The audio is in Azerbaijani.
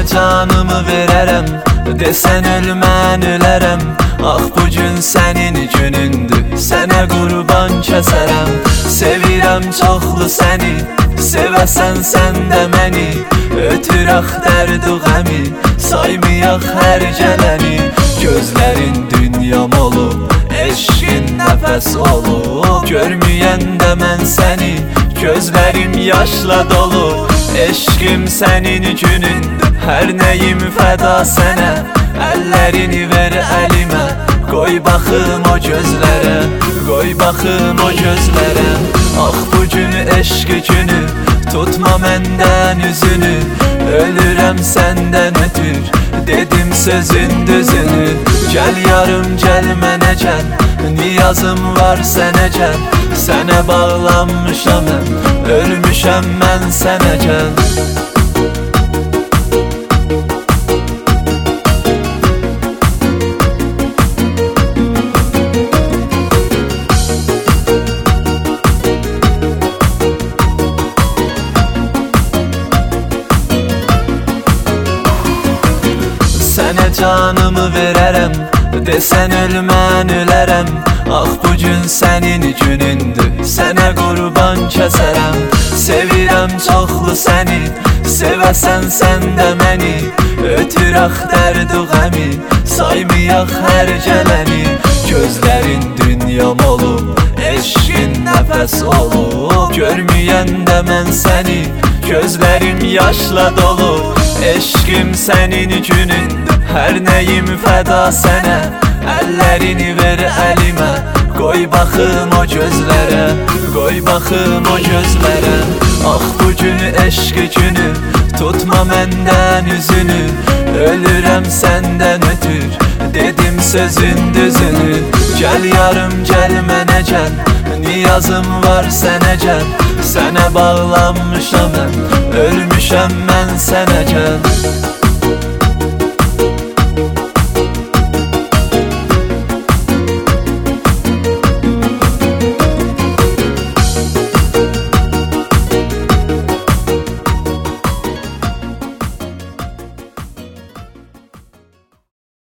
Sənə canımı verərəm, desən ölmən ölərəm. Ah bu gün sənin günündür, sənə qurban kəsərəm. Sevirəm çoxlu səni, sevəsən sən də məni. Ötürək dərd-u qəmi, saymayaq hər gələni. Gözlərin dünyam olub, eşqin nəfəs olub. Görməyəndə mən səni, gözlərim yaşla dolu. Eşqim sənin günündür, hər nəyim fəda sənə. Əllərini ver əlimə, qoy baxım o gözlərə, qoy baxım o gözlərə. Ah bu gün eşq günü, tutma məndən üzünü. Ölürəm səndən ötür, dedim sözün düzünü. Gəl yarım gəl mənə gəl, niyazım var sənə gəl. Sənə bağlanmışam mən, ölmüşəm mən sənə gəl. Sənə canımı verərəm, desən ölmən ölərəm. Ah bu gün sənin günündür, sənə qurban kəsərəm. Sevirəm çoxlu səni, sevəsən sən də məni. Ötürək dərd-u qəmi, saymayaq hər gələni. Gözlərin dünyam olub, eşqin nəfəs olub. Görməyəndə mən səni, gözlərim yaşla dolu. Eşqim sənin günündür, hər nəyim fəda sənə. Əllərini ver əlimə, qoy baxım o gözlərə, qoy baxım o gözlərə. Ah bu gün eşq günü, tutma məndən üzünü. Ölürəm səndən ötür, dedim sözün düzünü. Gəl yarım gəl mənə gəl, niyazım var sənə gəl. Sənə bağlanmışam mən, ölmüşəm mən sənə gəl.